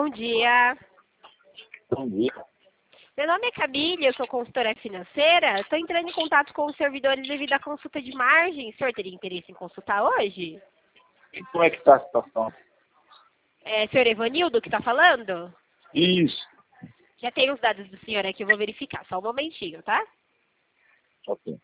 Bom dia. Bom dia. Meu nome é Camille, eu sou consultora financeira. Estou entrando em contato com os servidores devido à consulta de margem. O senhor teria interesse em consultar hoje? E como é que está a situação? É senhor Evanildo que está falando? Isso. Já tenho os dados do senhor aqui, eu vou verificar. Só um momentinho, tá? Ok.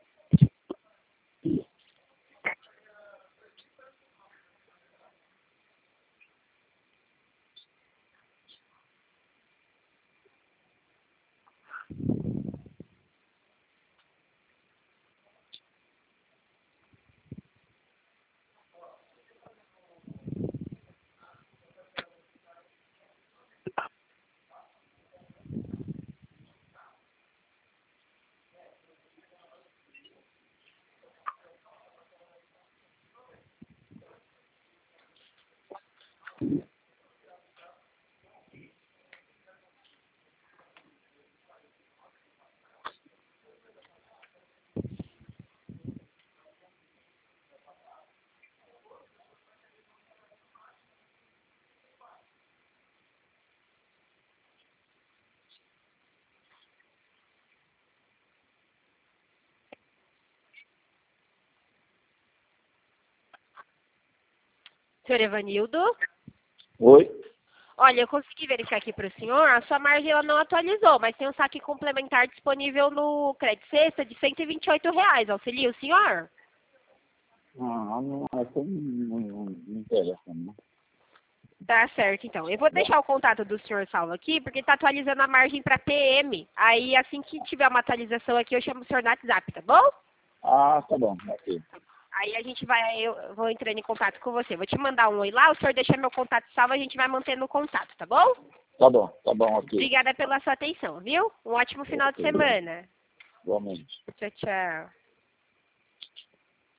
Senhor Evanildo? Oi? Olha, eu consegui verificar aqui para o senhor, a sua margem ela não atualizou, mas tem um saque complementar disponível no Credit Sexta de R$ 128. Auxilia o senhor? Não, essa não me interessa, não. Tá certo, então. Eu vou deixar o contato do senhor salvo aqui, porque está atualizando a margem para PM. Aí, assim que tiver uma atualização aqui, eu chamo o senhor no WhatsApp, tá bom? Ah, tá bom, ok. Aí a gente vai, eu vou entrando em contato com você. Vou te mandar um oi lá, o senhor deixa meu contato salvo, a gente vai mantendo o contato, tá bom? Tá bom, ok. Obrigada pela sua atenção, viu? Um ótimo final de Ok. semana. Igualmente. Tchau, tchau.